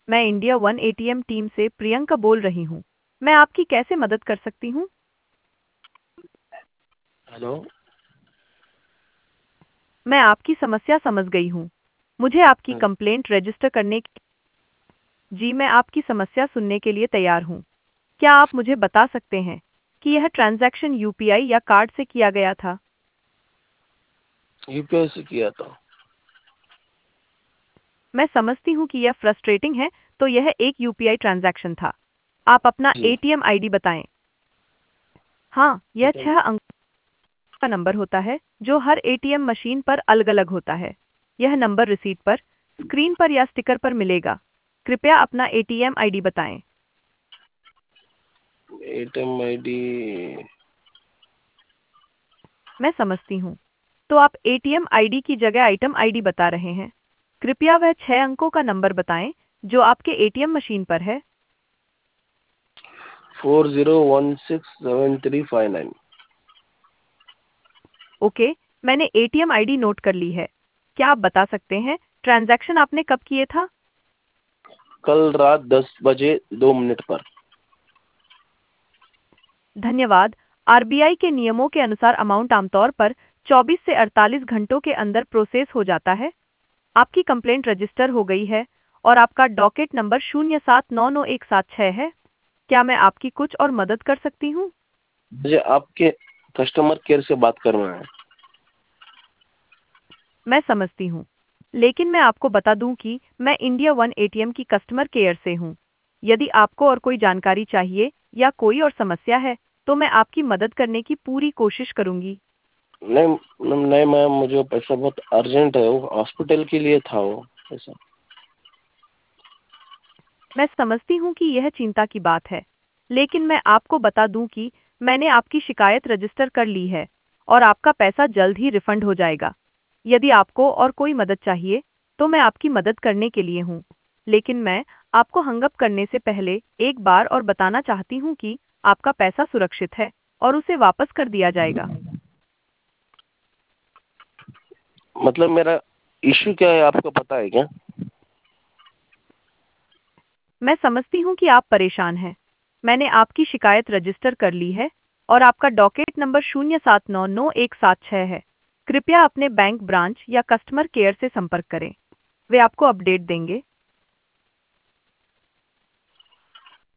मैं India one ATM team से प्रियंका बोल रही हूँ। मैं आपकी कैसे मदद कर सकती हूँ? हेलो। मैं आपकी समस्या समझ गई हूँ। मुझे आपकी हाँ, कंप्लेंट रजिस्टर करने की। जी, मैं आपकी समस्या सुनने के लिए तैयार हूँ। क्या आप मुझे बता सकते हैं कि यह ट्रांजैक्शन यूपीआई या कार्ड से किया गया था? यूपीआई से किया था। मैं समझती हूँ कि यह फ्रस्ट्रेटिंग है, तो यह एक यूपीआई ट्रांजैक्शन था। आप अपना जी। एटीएम आईडी बताएं। हाँ, यह एटीएम 6 अंक का नंबर होता है जो हर एटीएम मशीन पर अलग-अलग होता है। यह नंबर रिसीट पर, स्क्रीन पर या स्टिकर पर मिलेगा। कृपया अपना एटीएम आईडी बताएं। ATM ID. मैं समझती हूँ। तो आप एटीएम आईडी की जगह आइटम आईडी बता रहे हैं। कृपया वह 6 अंकों का नंबर बताएं जो आपके एटीएम मशीन पर है। 40167359। ओके, मैंने एटीएम आईडी नोट कर ली है। क्या आप बता सकते हैं ट्रांजैक्शन आपने कब किए था? कल रात 10 बजे 2 मिनट पर। धन्यवाद। आरबीआई के नियमों के अनुसार अमाउंट आमतौर पर 24 से 48 घंटों के अंदर प्रोसेस हो जाता है। आपकी कंप्लेंट रजिस्टर हो गई है और आपका डॉकेट नंबर 0799176 है। क्या मैं आपकी कुछ और मदद कर सकती हूँ? मुझे आपके कस्टमर केयर से बात करना है। मैं समझती हूँ, लेकिन मैं आपको बता दूं कि मैं इंडिया वन एटीएम की कस्टमर केयर से हूँ। यदि आपको और कोई जानकारी चाहिए या कोई और समस्या है, तो मैं आपकी मदद करने की पूरी कोशिश करूंगी। नहीं, नहीं मैम, मुझे पैसा बहुत अर्जेंट है, वो हॉस्पिटल के लिए था वो पैसा। मैं समझती हूँ कि यह चिंता की बात है, लेकिन मैं आपको बता दूं कि मैंने आपकी शिकायत रजिस्टर कर ली है और आपका पैसा जल्द ही रिफंड हो जाएगा। यदि आपको और कोई मदद चाहिए, तो मैं आपकी मदद करने के लिए हूँ। लेकिन मैं आपको हंगअप करने से पहले एक बार और बताना चाहती हूँ कि आपका पैसा सुरक्षित है और उसे वापस कर दिया जाएगा। मतलब मेरा इश्यू क्या है आपको पता है क्या? मैं समझती हूँ कि आप परेशान हैं। मैंने आपकी शिकायत रजिस्टर कर ली है और आपका डॉकेट नंबर 0799176 है। कृपया अपने बैंक ब्रांच या कस्टमर केयर से संपर्क करें। वे आपको अपडेट देंगे।